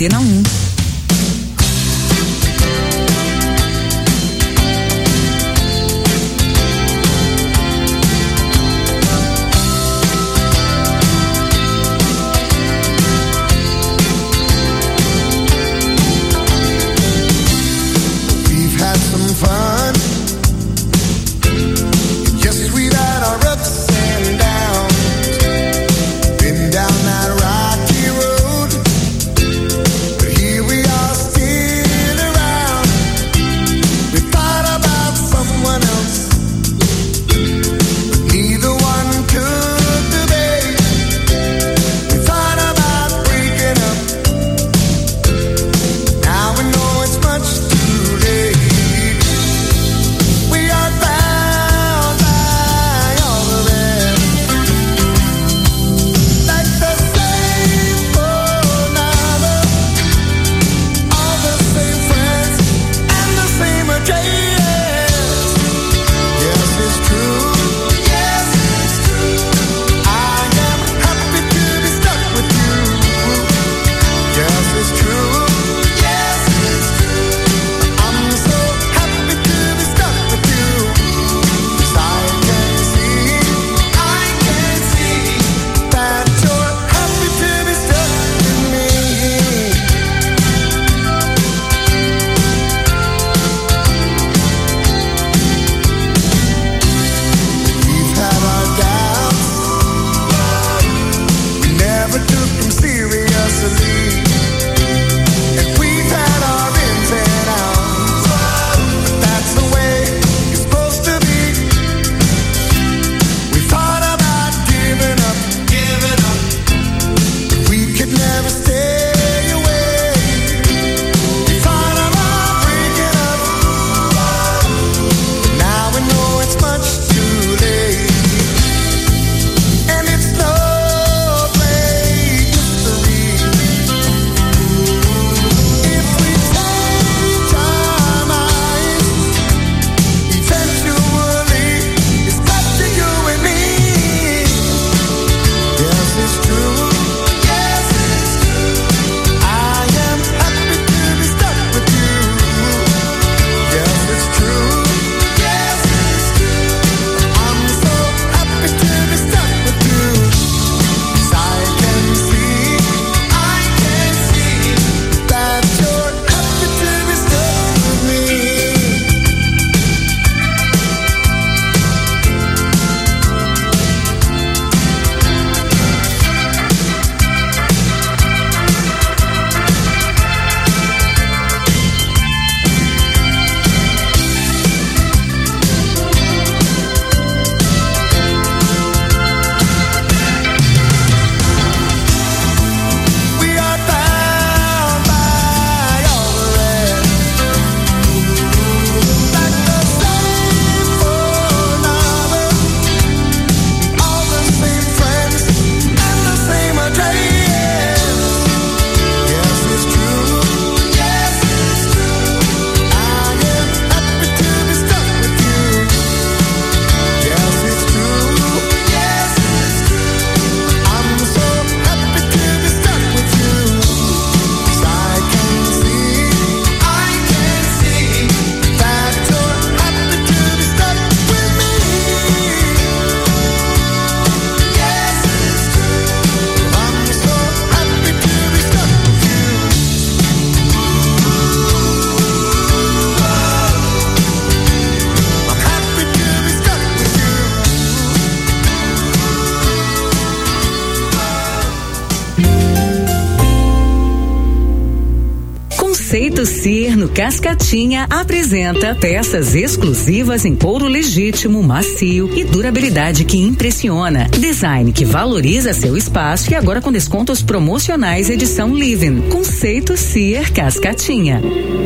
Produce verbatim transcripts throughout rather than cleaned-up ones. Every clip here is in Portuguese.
Antena um. Conceito Sear no Cascatinha apresenta peças exclusivas em couro legítimo, macio e durabilidade que impressiona. Design que valoriza seu espaço e agora com descontos promocionais edição Living. Conceito Sear Cascatinha.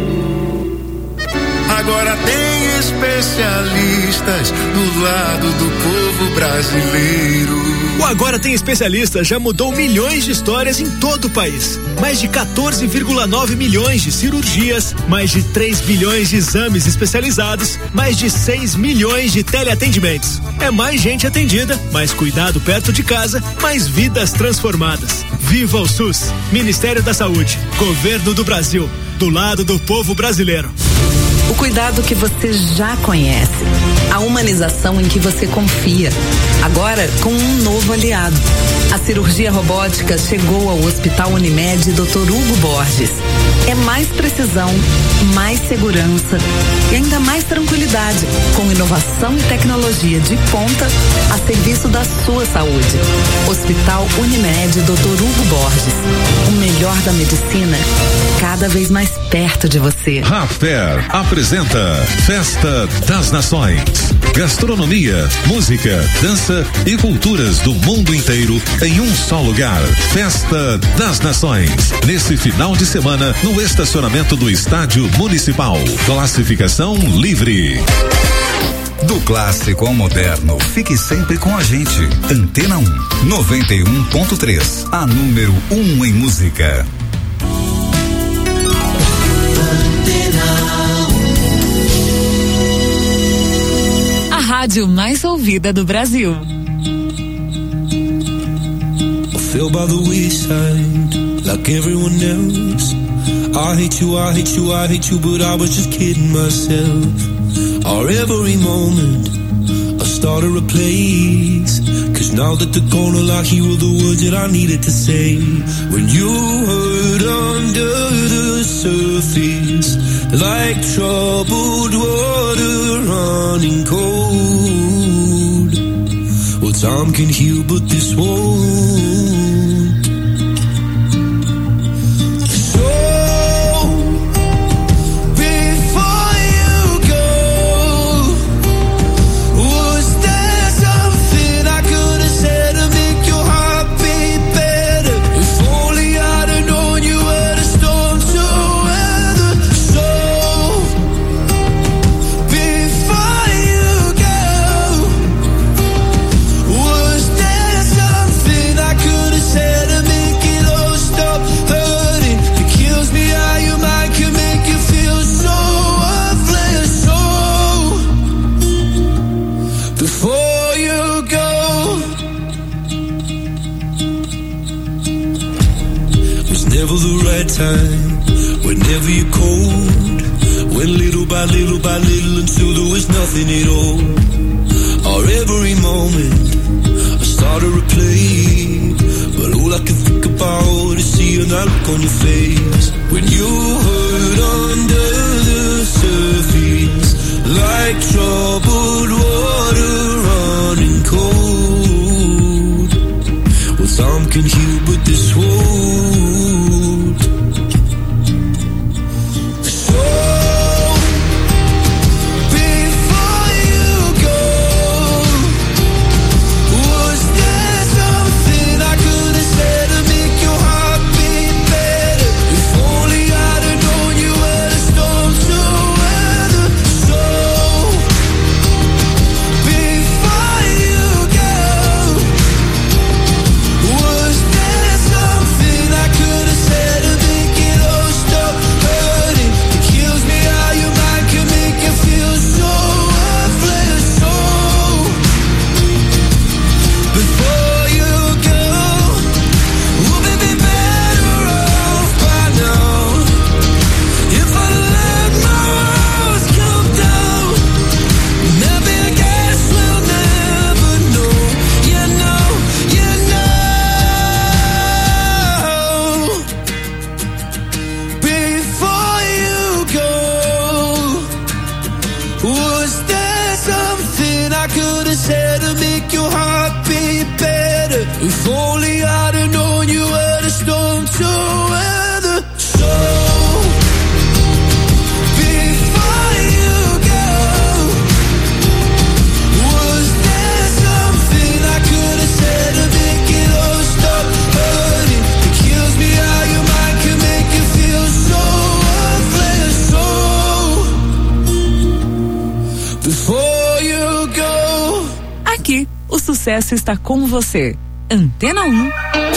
Agora tem especialistas do lado do povo brasileiro. O Agora Tem Especialista já mudou milhões de histórias em todo o país. Mais de quatorze vírgula nove milhões de cirurgias, mais de três bilhões de exames especializados, mais de seis milhões de teleatendimentos. É mais gente atendida, mais cuidado perto de casa, mais vidas transformadas. Viva o SUS! Ministério da Saúde, Governo do Brasil, do lado do povo brasileiro. O cuidado que você já conhece, a humanização em que você confia, agora com um novo aliado. A cirurgia robótica chegou ao Hospital Unimed doutor Hugo Borges. É mais precisão, mais segurança e ainda mais tranquilidade, com inovação e tecnologia de ponta a serviço da sua saúde. Hospital Unimed doutor Hugo Borges. O melhor da medicina, cada vez mais perto de você. Raffair apresenta Festa das Nações. Gastronomia, música, dança e culturas do mundo inteiro em um só lugar. Festa das Nações. Nesse final de semana, no estacionamento do Estádio Municipal. Classificação livre. Do clássico ao moderno, fique sempre com a gente. Antena um, noventa e um ponto três. A número um em música. A rádio mais ouvida do Brasil. I fell by the wayside, like everyone else. I hate you, I hate you, I hate you, but I was just kidding myself. Or every moment, I started a place. Cause now that they're gonna lock you were the words that I needed to say. When you hurt under the surface, like troubled water running cold. Well, time can heal, but this won't. Time, whenever you're cold, went little by little by little until there was nothing at all. Or every moment I started to play, but all I can think about is seeing that look on your face. When you hurt under the surface, like troubled water running cold. Well, time can heal, but this won't. Was there something sucesso está com você. Antena um.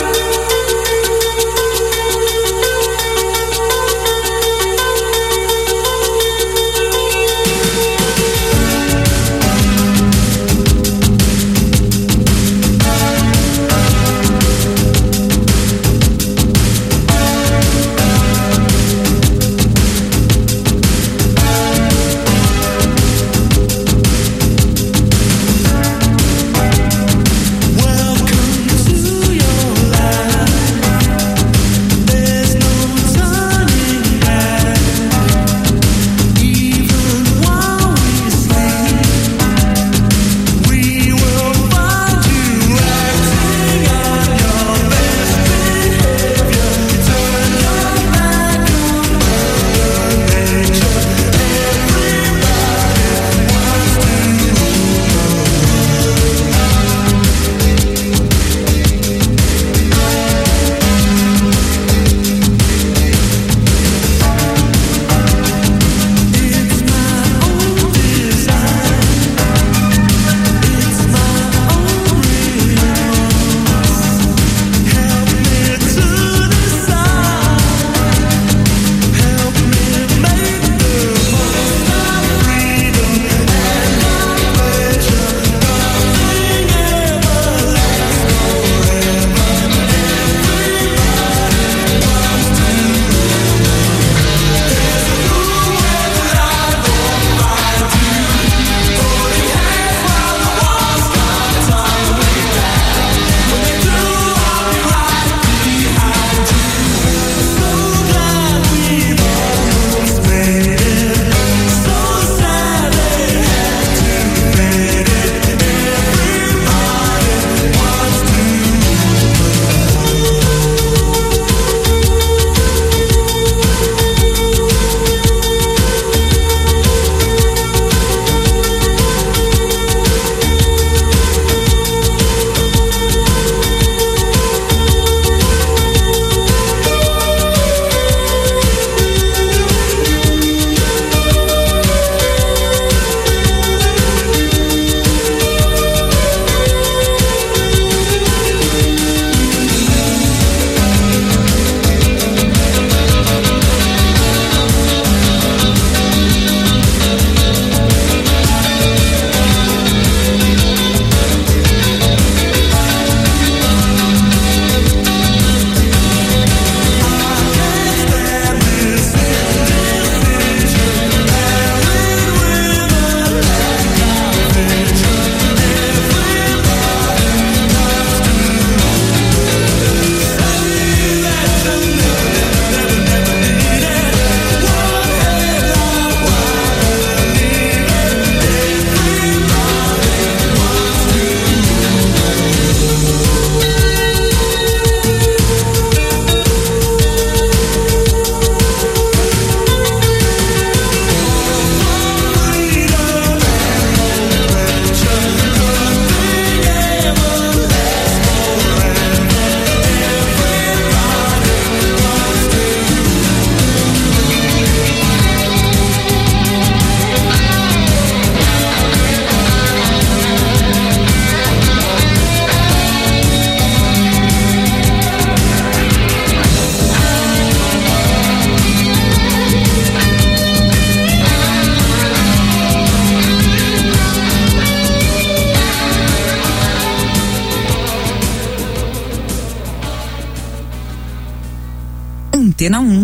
Antena um.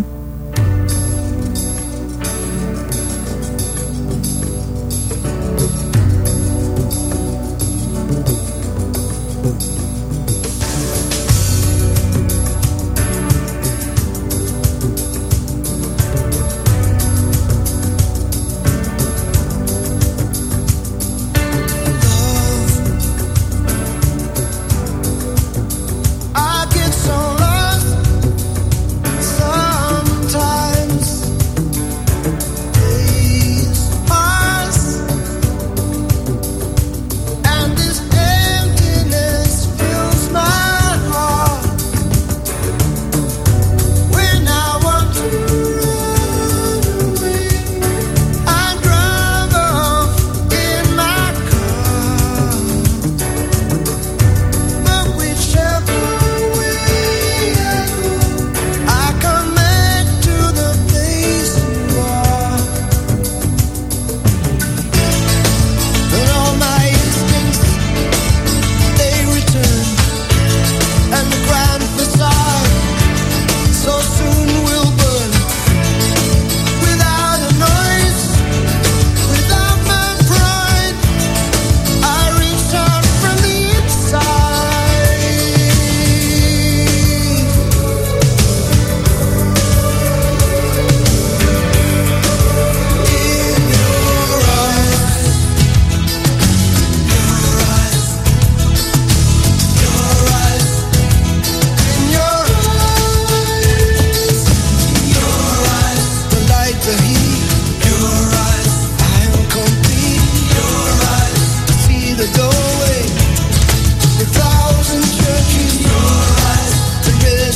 I get so lost.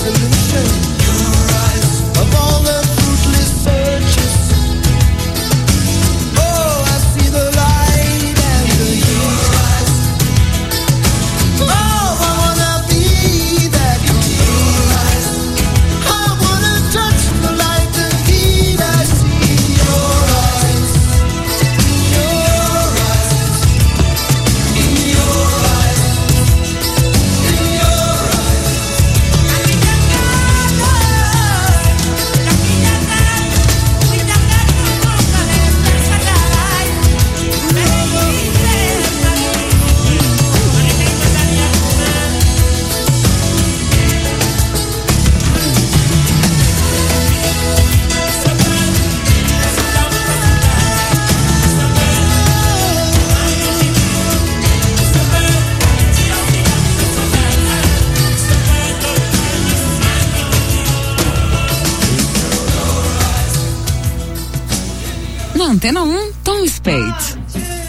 Antena um, Tom Spade.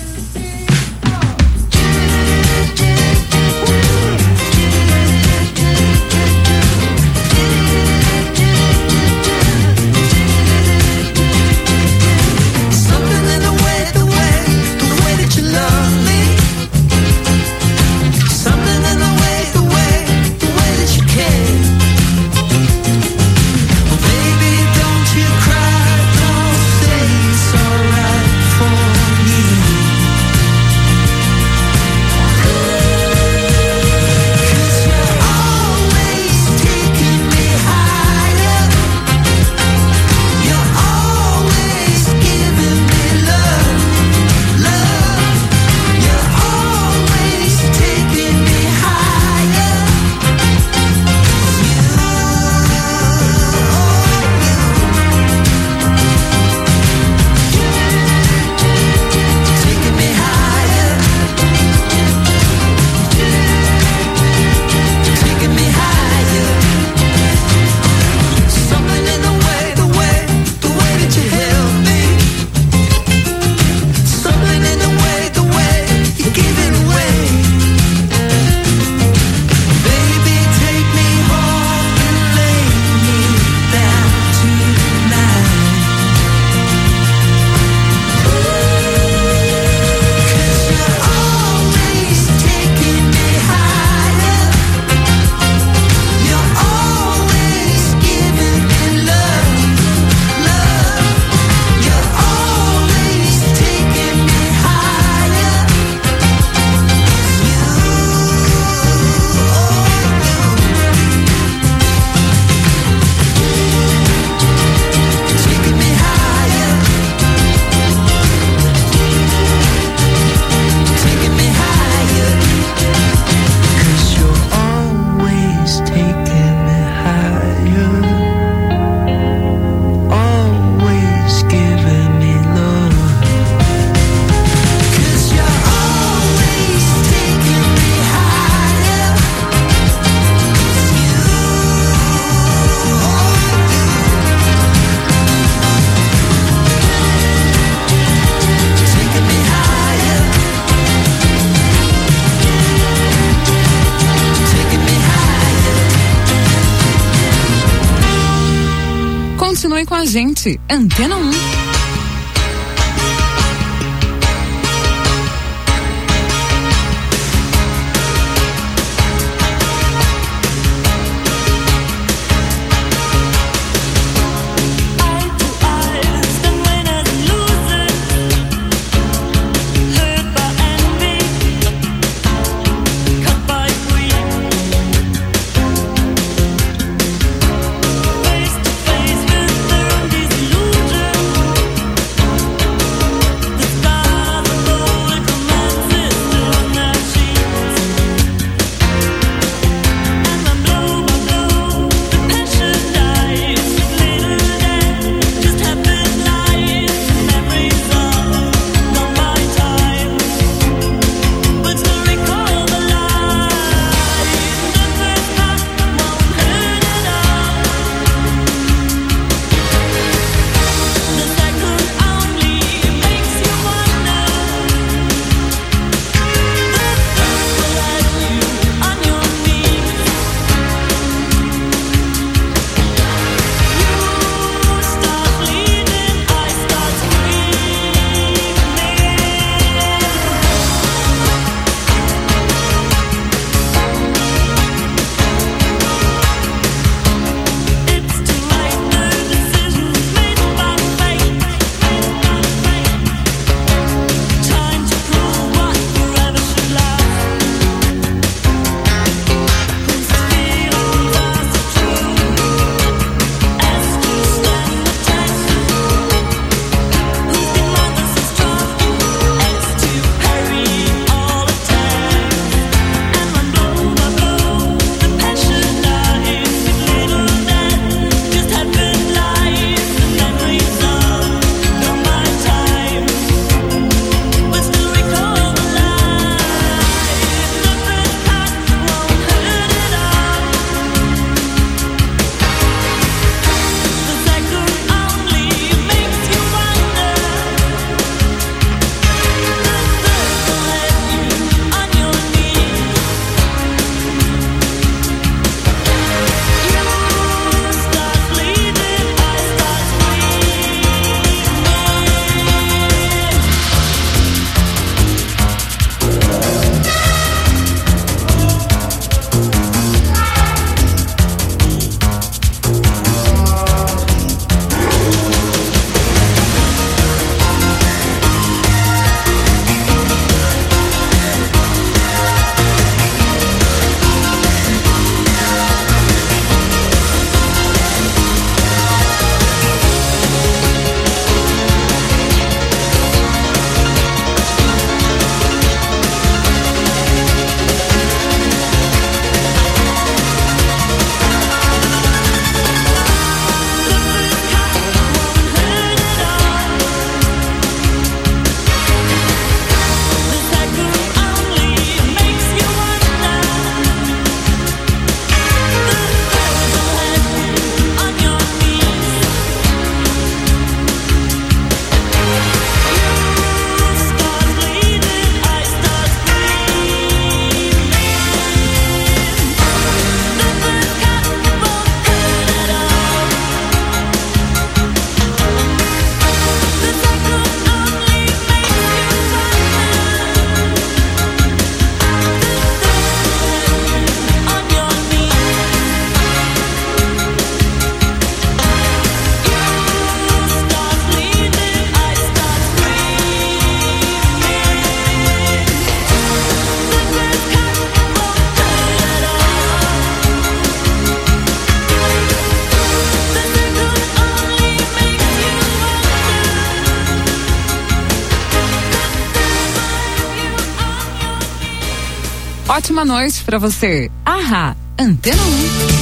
Continue com a gente, Antena um. Face to face with their disillusion. ótima noite pra você. Ahá, Antena um.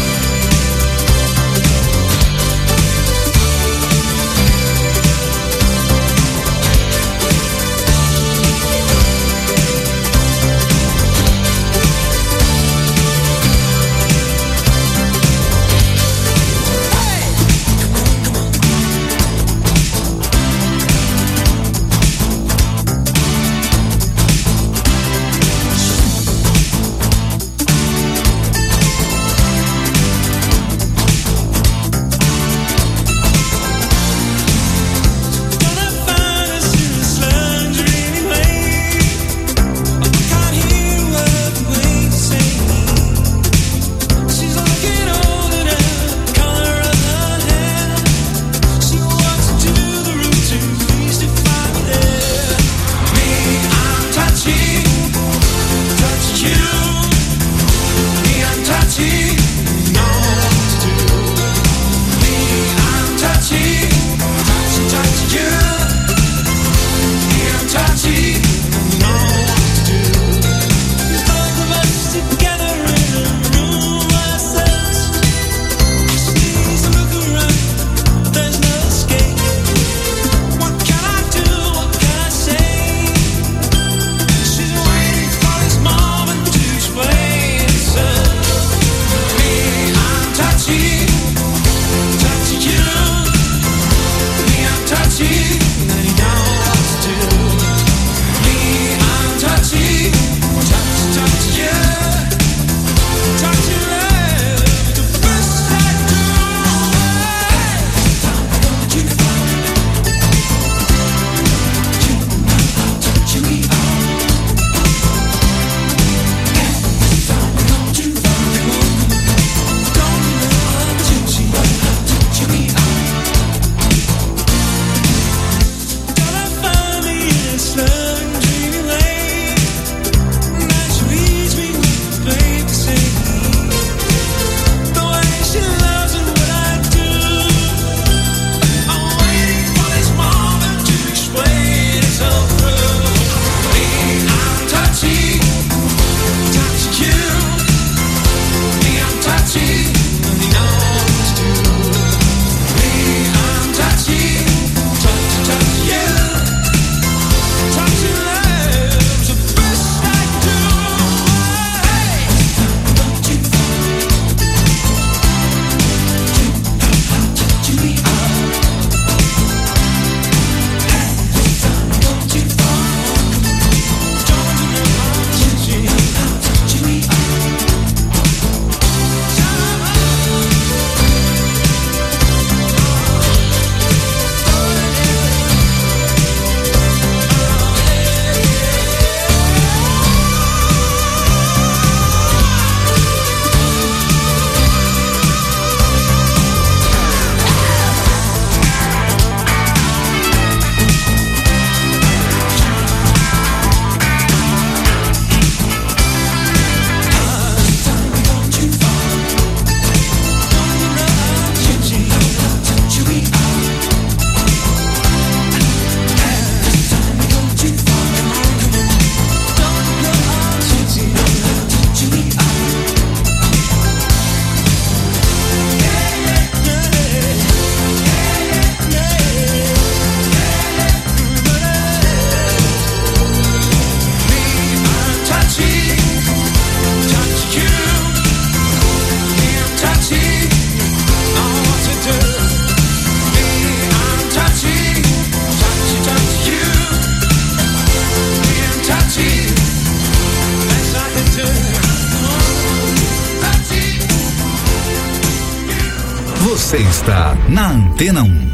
Você está na Antena um.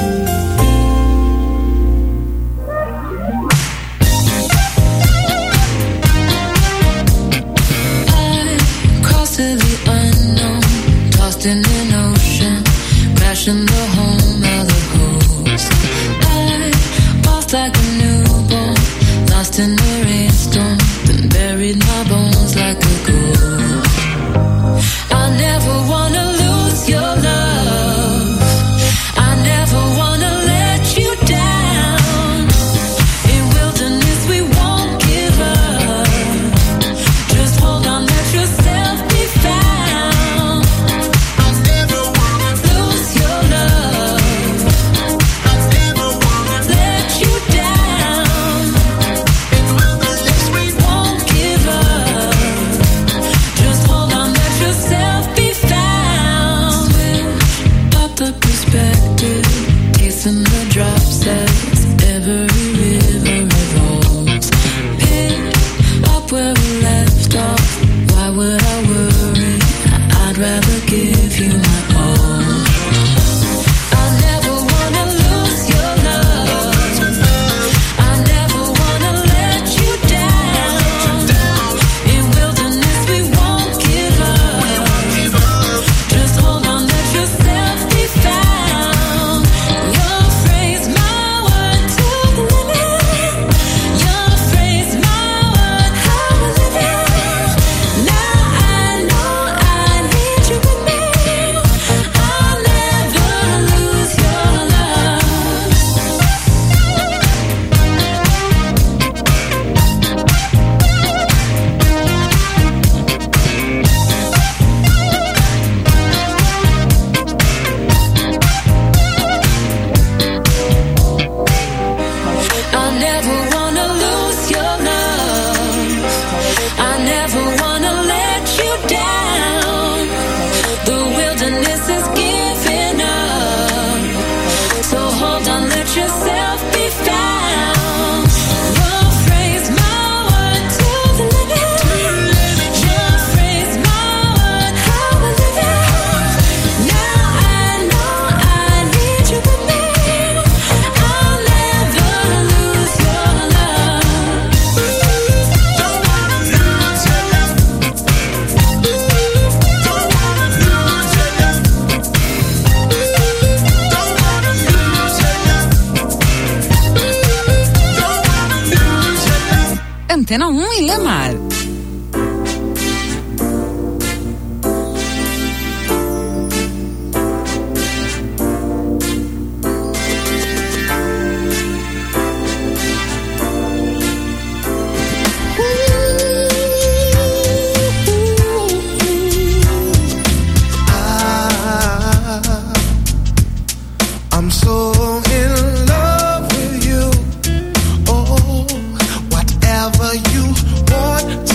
In an ocean, crashing the home of the host. I walked like a newborn, lost in the rainstorm, then buried my bones like a ghost. I never wanna lose your love. I never wanna let give you my all. I never wanna lose your love. I never wanna let you down. In wilderness we won't give up. Just hold on, let yourself be found. Your phrase, my word to the limit. Your phrase, my word, how I live it. Now I know I need you with me. I'll never lose your love. I never wanna lose your love. I never wanna let you down. The wilderness is giving up. So hold on, let yourself be found. Your phrase, my word to the limit. Your phrase, my word, how I live it. Now I know I need you with me. I'll never lose your love. Don't wanna lose your love. Don't wanna lose your love. Don't wanna lose your love. Don't wanna lose your love. Antena um e Lemar. I'm so in love with you. Oh, whatever you want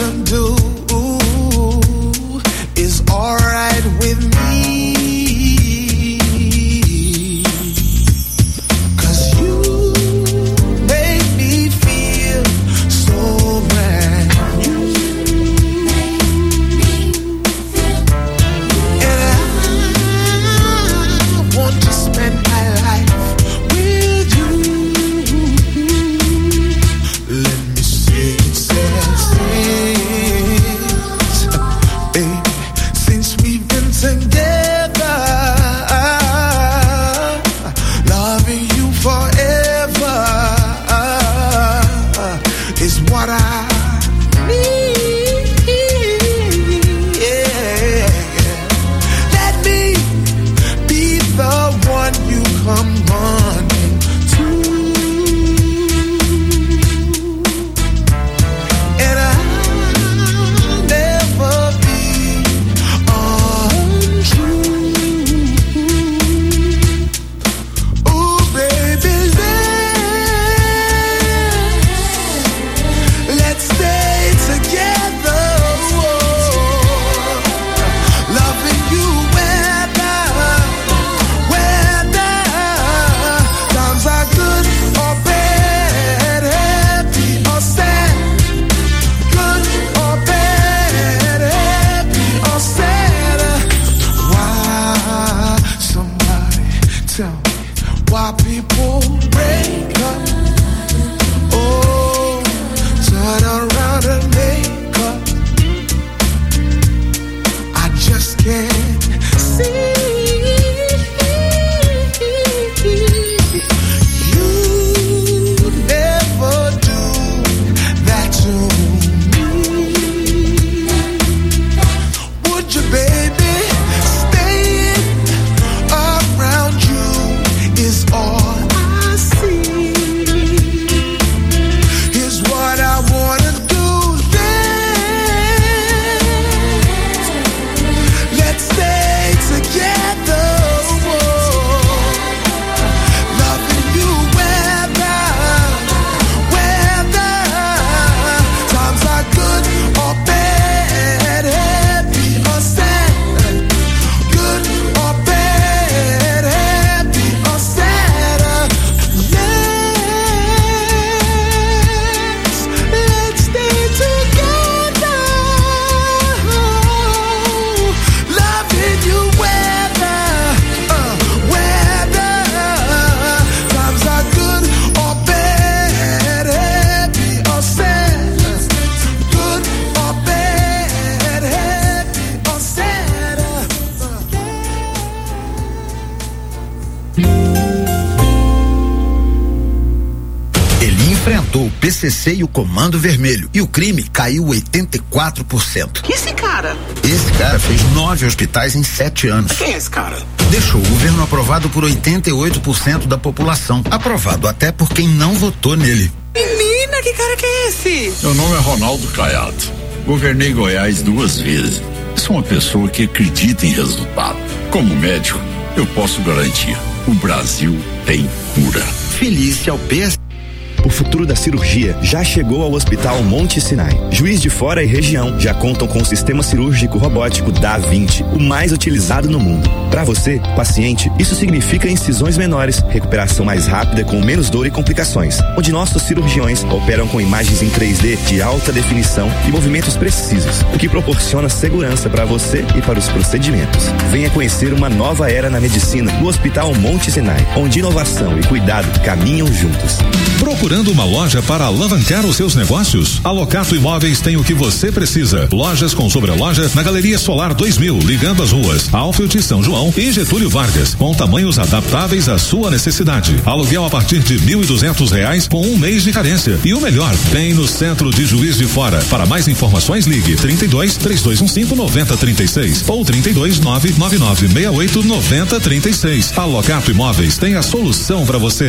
Ele enfrentou o P C C e o Comando Vermelho e o crime caiu oitenta e quatro por cento. E esse cara? Esse cara fez nove hospitais em sete anos. Quem é esse cara? Deixou o governo aprovado por oitenta e oito por cento da população. Aprovado até por quem não votou nele. Menina, que cara que é esse? Meu nome é Ronaldo Caiado. Governei Goiás duas vezes. Sou uma pessoa que acredita em resultado. Como médico, eu posso garantir: o Brasil tem cura. Felícia ao P S. O futuro da cirurgia já chegou ao Hospital Monte Sinai. Juiz de Fora e região já contam com o sistema cirúrgico robótico Da Vinci, o mais utilizado no mundo. Para você, paciente, isso significa incisões menores, recuperação mais rápida com menos dor e complicações, onde nossos cirurgiões operam com imagens em três D de alta definição e movimentos precisos, o que proporciona segurança para você e para os procedimentos. Venha conhecer uma nova era na medicina no Hospital Monte Sinai, onde inovação e cuidado caminham juntos. Procurando uma loja para alavancar os seus negócios? A Locato Imóveis tem o que você precisa. Lojas com sobreloja na Galeria Solar dois mil, ligando as ruas Alfield, São João e Getúlio Vargas, com tamanhos adaptáveis à sua necessidade. Aluguel a partir de mil e duzentos reais com um mês de carência. E o melhor, tem no centro de Juiz de Fora. Para mais informações, ligue trinta e dois, três dois um cinco, nove zero três seis ou trinta e dois, nove nove nove seis oito, nove zero três seis. A Locato Imóveis tem a solução para você.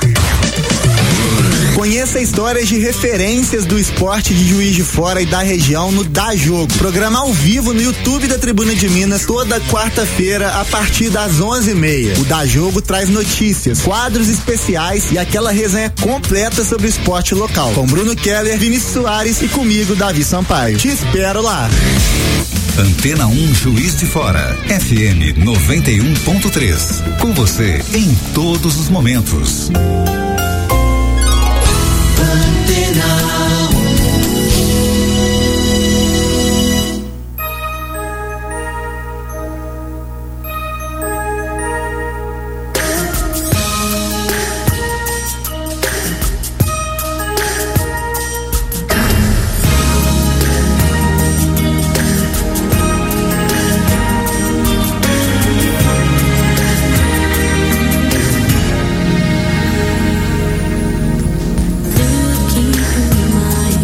Conheça histórias de referências do esporte de Juiz de Fora e da região no Dá Jogo. Programa ao vivo no YouTube da Tribuna de Minas toda quarta-feira a partir das onze e meia. O Dá Jogo traz notícias, quadros especiais e aquela resenha completa sobre o esporte local. Com Bruno Keller, Vinícius Soares e comigo, Davi Sampaio. Te espero lá. Antena um Juiz de Fora, F M noventa e um ponto três. Com você em todos os momentos. Looking through my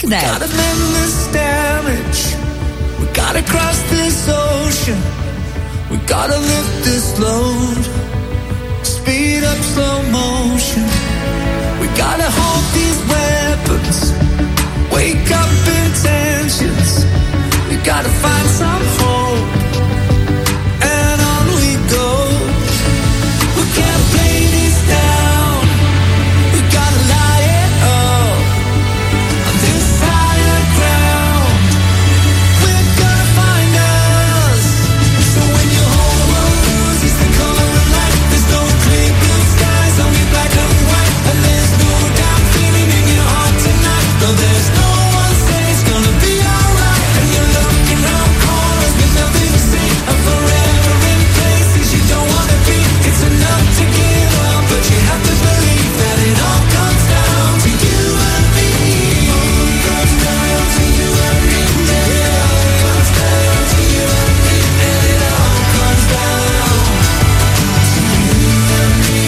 like that. Gotta mend this damage. We gotta cross this ocean. We gotta lift this load. Speed up slow motion. We gotta hold these weapons. Wake up intentions. We gotta find some hope. And on we go. We can't play this down. We gotta light it up. On this higher ground. We're gonna find us. So when your whole world loses the color of light, there's no clear blue skies, only black and white. And there's no doubt feeling in your heart tonight. No, there's no one saying it's gonna be alright. And you're looking around corners with nothing to see. And forever in places you don't wanna be. It's enough to give up, but you have to believe that it all comes down to you and me. Comes down to you and me. It all comes down to you and me. And it all comes down to you and me.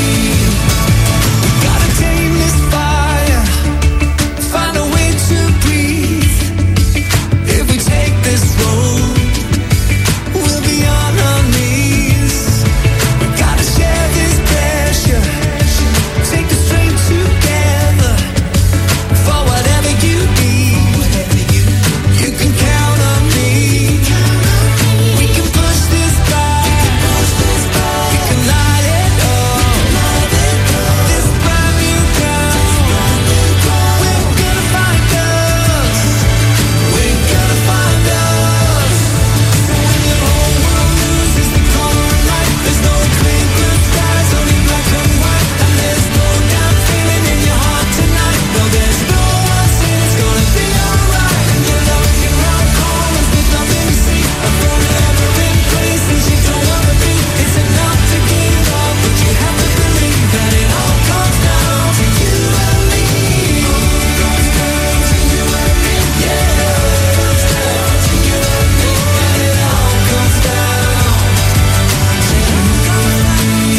We gotta tame this fire. Find a way to breathe. If we take this road, we'll be on our knees. We gotta share this pressure. Take the strength together. For whatever you need, you can count on me. We can push this back. We can light it up. This brand new ground. We're gonna find us. We're gonna find us. So when your whole world loses the color of light, there's no clear blue skies, only black and white. And there's no doubt feeling in your heart tonight. No, there's no one saying it's gonna be alright. And you're looking around corners with nothing to see. And forever in places you don't wanna be. It's enough to give up, but you have to believe that it all comes down to you and me. Comes down to you and me. Yeah, comes down to you and me. And it all comes down to you and me.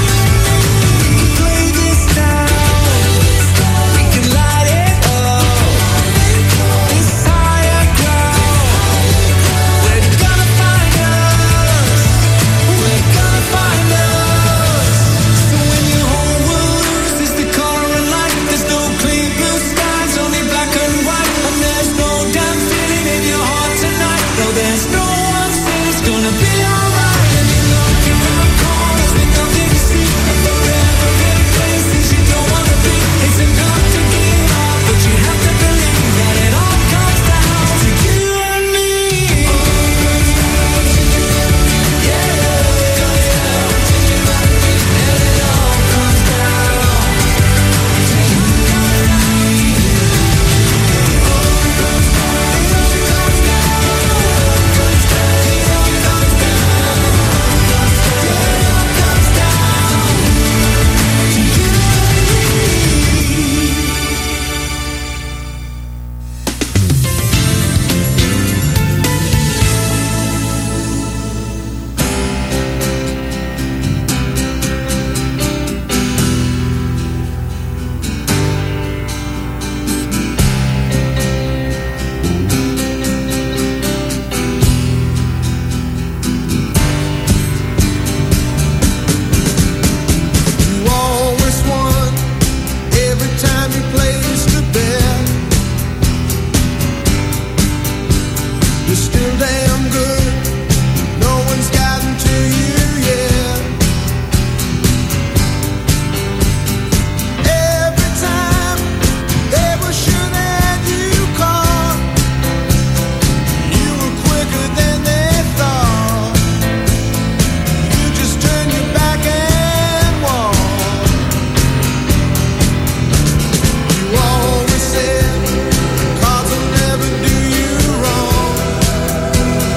We can play this down. We can light it up. This higher ground. We're gonna find us. We're gonna find us. So when your whole world loses the color of light, there's no clear blue skies, only black and white. And there's no damn feeling in your heart tonight. No, there's no one saying it's gonna be alright. And you're looking around corners with nothing to see. And forever in places you don't wanna be. It's enough to give up, but you have to believe that it all comes down to you and me. Comes down to you and me. Yeah, comes down to you and me. And it all comes down to you and me. Comes down, it all comes down. Comes down, it all comes down. Comes down, it all comes down to you and me. You always won every time you placed a bet. You're still damn good. No one's gotten to you yet. Every time they were sure that you caught, you were quicker than they thought. You just turned your back and walked. You always said, cards will never do you wrong.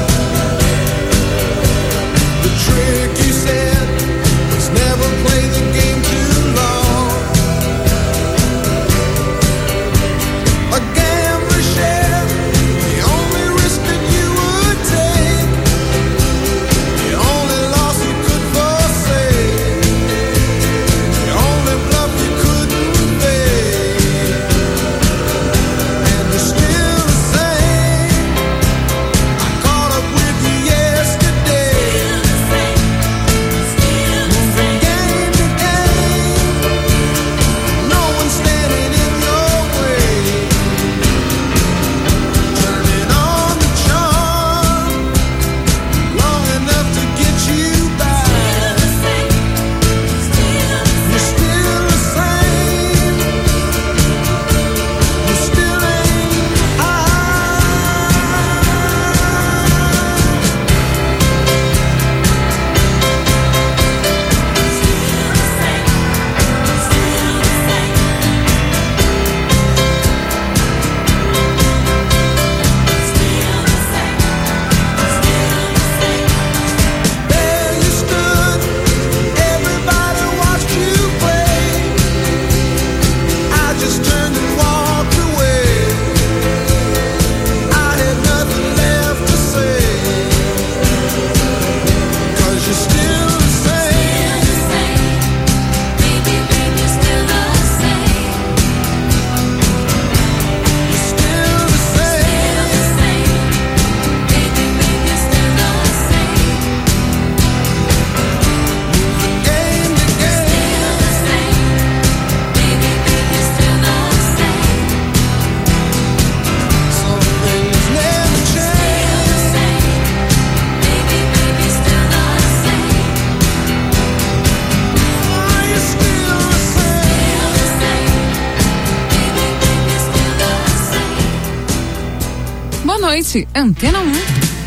Boa noite, Antena um.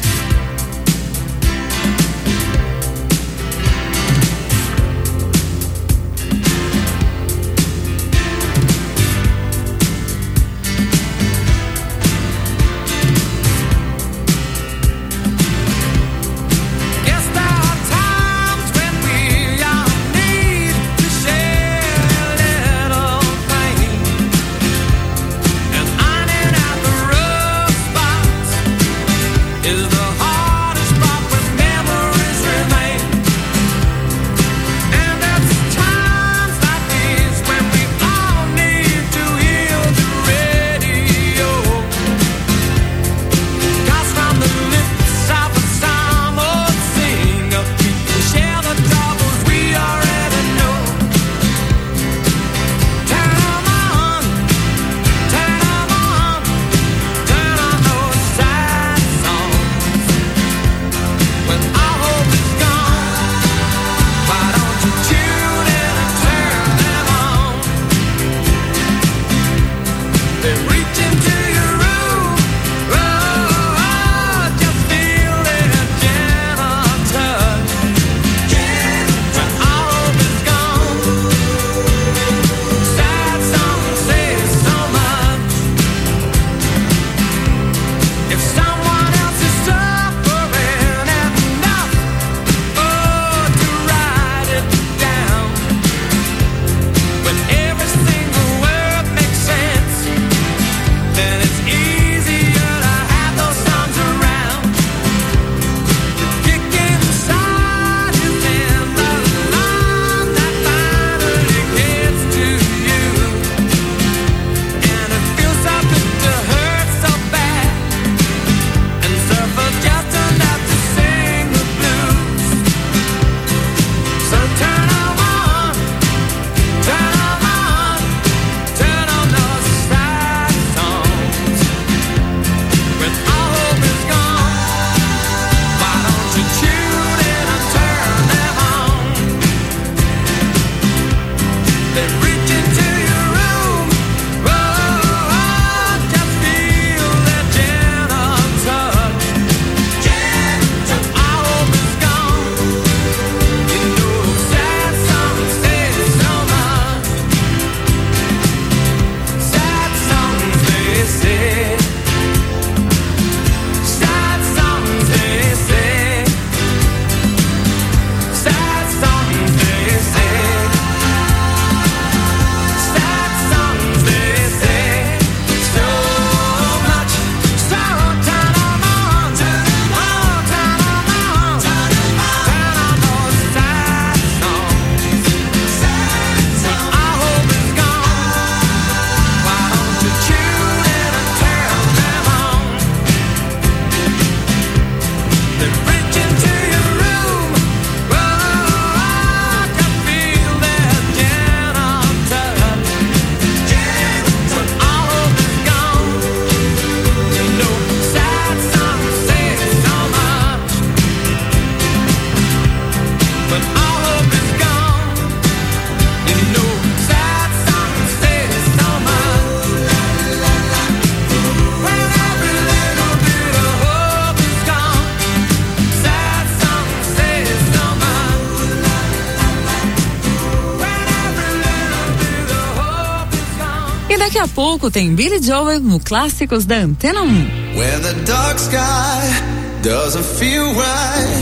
Daqui a pouco tem Billy Joel no Clássicos da Antena um. When the dark sky doesn't feel right,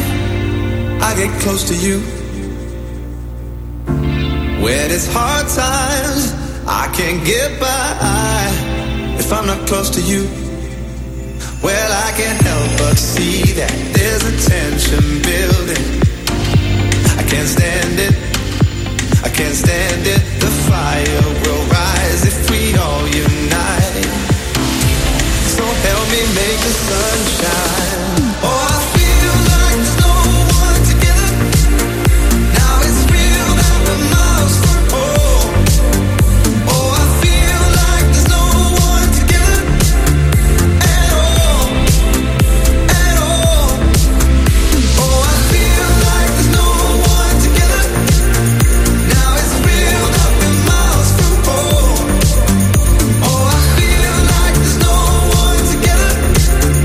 I get close to you. When it's hard times, I can't get by if I'm not close to you. Well, I can't help but see that there's a tension building. I can't stand it, I can't stand it. The fire will rise if we all unite. So help me make the sun shine. Oh, I feel like there's no one together. Now it's real that we're miles from home. Oh, I feel like there's no one together at all, at all. Oh, I feel like there's no one together. Now it's real that we're miles from home. Oh, I feel like there's no one together.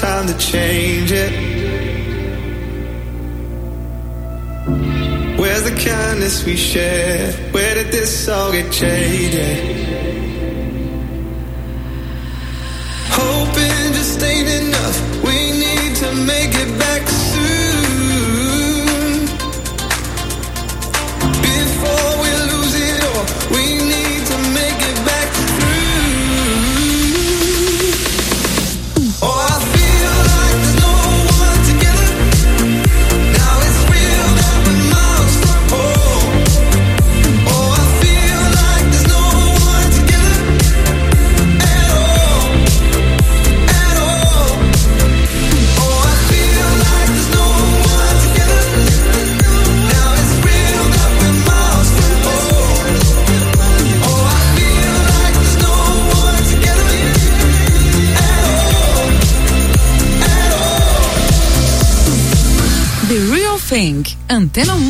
time to change it? Where's the kindness we shared? Where did this all get jaded? Hoping just ain't enough. We need to make it back soon. Before we lose it all, we need to make it back through. Oh, I feel like there's no one together. Now it's real that we're miles apart. Oh, I feel like there's no one together at all, at all. Oh, I feel like there's no one together. Now it's real that we're miles apart. Oh, I feel like there's no one together at all, at all. The Real Thing, Antena um.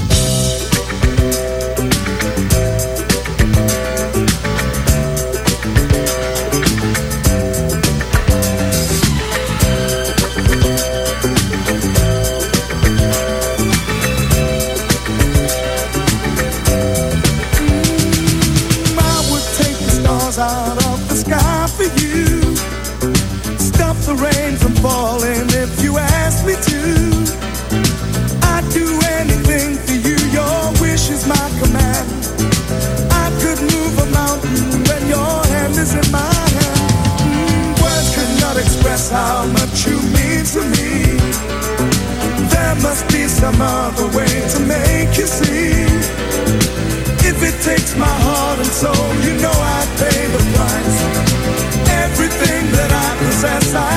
I would take the stars out of the sky for you. Stop the rain from falling if you ask me to. I'd do anything for you, your wish is my command. I could move a mountain when your hand is in my hand. Mm, words could not express how much you mean to me. There must be some other way to make you see. If it takes my heart and soul, you know I'd pay the price. Everything that I possess, I